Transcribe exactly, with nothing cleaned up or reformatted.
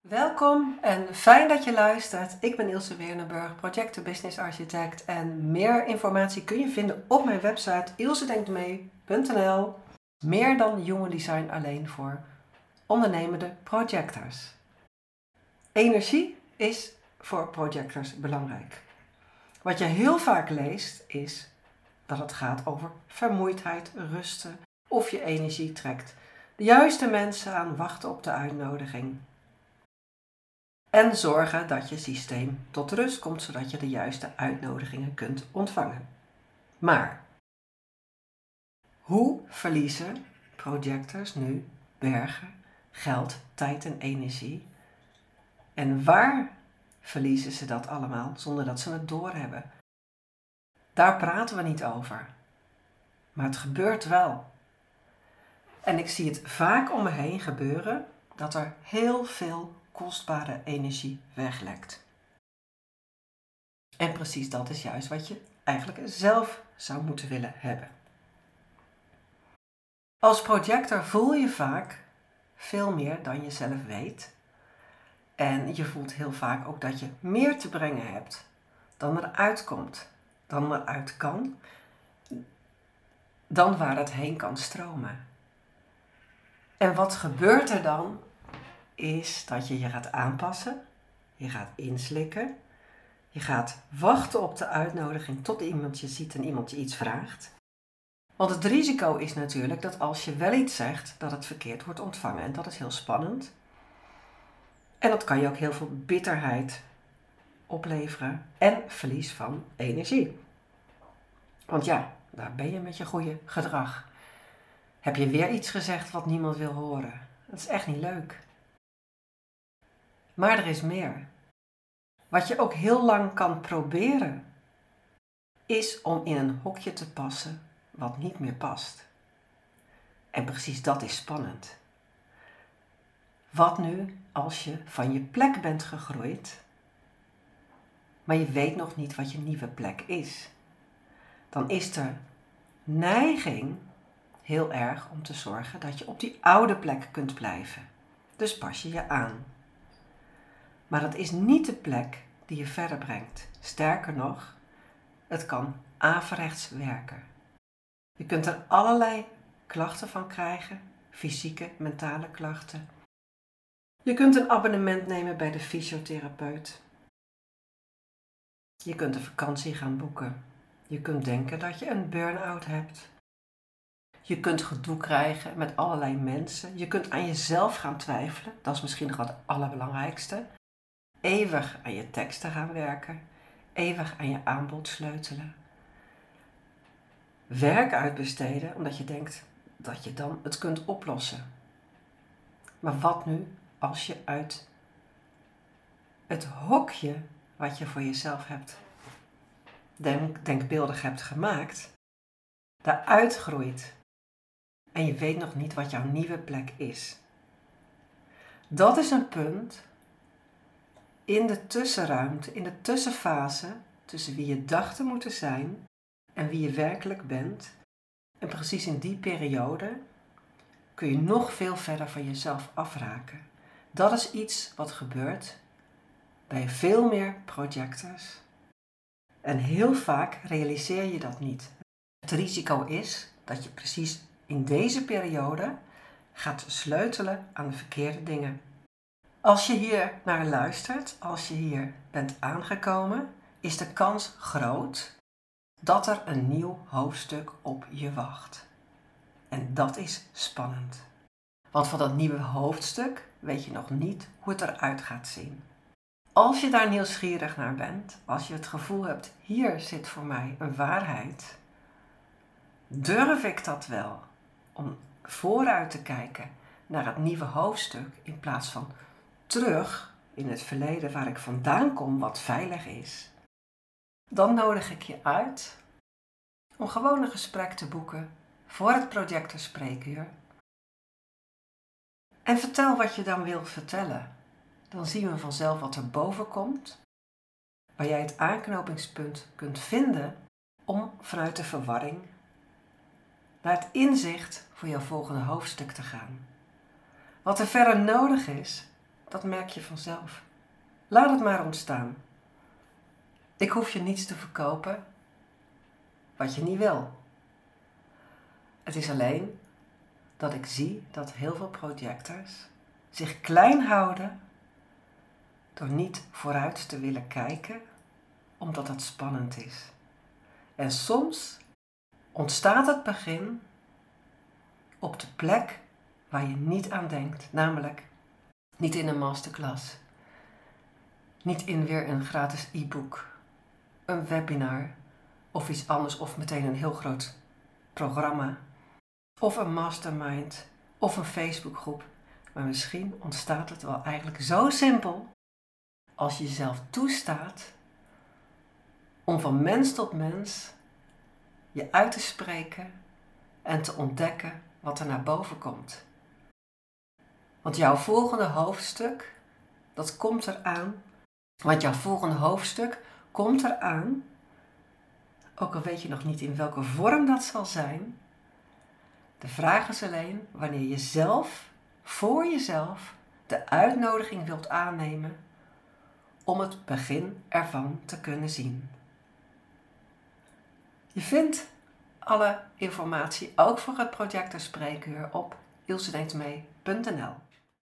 Welkom en fijn dat je luistert. Ik ben Ilse Weernenburg, project business architect en meer informatie kun je vinden op mijn website ilsedenktmee punt n l. Meer dan human design alleen voor ondernemende projectors. Energie is voor projectors belangrijk. Wat je heel vaak leest is dat het gaat over vermoeidheid, rusten of je energie trekt. De juiste mensen aan wachten op de uitnodiging. En zorgen dat je systeem tot rust komt, zodat je de juiste uitnodigingen kunt ontvangen. Maar hoe verliezen projectors nu bergen, geld, tijd en energie? En waar verliezen ze dat allemaal zonder dat ze het doorhebben? Daar praten we niet over. Maar het gebeurt wel. En ik zie het vaak om me heen gebeuren dat er heel veel kostbare energie weglekt. En precies dat is juist wat je eigenlijk zelf zou moeten willen hebben. Als projector voel je vaak veel meer dan je zelf weet. En je voelt heel vaak ook dat je meer te brengen hebt dan eruit komt, dan eruit kan, dan waar het heen kan stromen. En wat gebeurt er dan? Is dat je je gaat aanpassen, je gaat inslikken, je gaat wachten op de uitnodiging tot iemand je ziet en iemand je iets vraagt. Want het risico is natuurlijk dat als je wel iets zegt, dat het verkeerd wordt ontvangen. En dat is heel spannend. En dat kan je ook heel veel bitterheid opleveren en verlies van energie. Want ja, daar ben je met je goede gedrag. Heb je weer iets gezegd wat niemand wil horen? Dat is echt niet leuk. Maar er is meer. Wat je ook heel lang kan proberen, is om in een hokje te passen wat niet meer past. En precies dat is spannend. Wat nu als je van je plek bent gegroeid, maar je weet nog niet wat je nieuwe plek is? Dan is de neiging heel erg om te zorgen dat je op die oude plek kunt blijven. Dus pas je je aan. Maar dat is niet de plek die je verder brengt. Sterker nog, het kan averechts werken. Je kunt er allerlei klachten van krijgen, fysieke, mentale klachten. Je kunt een abonnement nemen bij de fysiotherapeut. Je kunt een vakantie gaan boeken. Je kunt denken dat je een burn-out hebt. Je kunt gedoe krijgen met allerlei mensen. Je kunt aan jezelf gaan twijfelen. Dat is misschien nog wel het allerbelangrijkste. Eeuwig aan je teksten gaan werken. Eeuwig aan je aanbod sleutelen. Werk uitbesteden omdat je denkt dat je dan het kunt oplossen. Maar wat nu als je uit het hokje wat je voor jezelf hebt denk, denkbeeldig hebt gemaakt, daaruit groeit en je weet nog niet wat jouw nieuwe plek is? Dat is een punt in de tussenruimte, in de tussenfase tussen wie je dacht te moeten zijn en wie je werkelijk bent. En precies in die periode kun je nog veel verder van jezelf afraken. Dat is iets wat gebeurt bij veel meer projectors. En heel vaak realiseer je dat niet. Het risico is dat je precies in deze periode gaat sleutelen aan de verkeerde dingen. Als je hier naar luistert, als je hier bent aangekomen, is de kans groot dat er een nieuw hoofdstuk op je wacht. En dat is spannend. Want van dat nieuwe hoofdstuk weet je nog niet hoe het eruit gaat zien. Als je daar nieuwsgierig naar bent, als je het gevoel hebt, hier zit voor mij een waarheid, durf ik dat wel om vooruit te kijken naar het nieuwe hoofdstuk in plaats van terug in het verleden waar ik vandaan kom, wat veilig is. Dan nodig ik je uit om gewoon een gesprek te boeken voor het projector spreekuur. En vertel wat je dan wilt vertellen. Dan zien we vanzelf wat er boven komt, waar jij het aanknopingspunt kunt vinden om vanuit de verwarring naar het inzicht voor jouw volgende hoofdstuk te gaan. Wat er verder nodig is, dat merk je vanzelf. Laat het maar ontstaan. Ik hoef je niets te verkopen wat je niet wil. Het is alleen dat ik zie dat heel veel projectors zich klein houden door niet vooruit te willen kijken, omdat het spannend is. En soms ontstaat het begin op de plek waar je niet aan denkt, namelijk niet in een masterclass, niet in weer een gratis e-book, een webinar of iets anders of meteen een heel groot programma of een mastermind of een Facebookgroep. Maar misschien ontstaat het wel eigenlijk zo simpel als je jezelf toestaat om van mens tot mens je uit te spreken en te ontdekken wat er naar boven komt. Want jouw volgende hoofdstuk, dat komt eraan. Want jouw volgende hoofdstuk komt eraan, ook al weet je nog niet in welke vorm dat zal zijn. De vraag is alleen wanneer je zelf, voor jezelf, de uitnodiging wilt aannemen om het begin ervan te kunnen zien. Je vindt alle informatie ook voor het project en spreekuur op ilsedenktmee punt n l.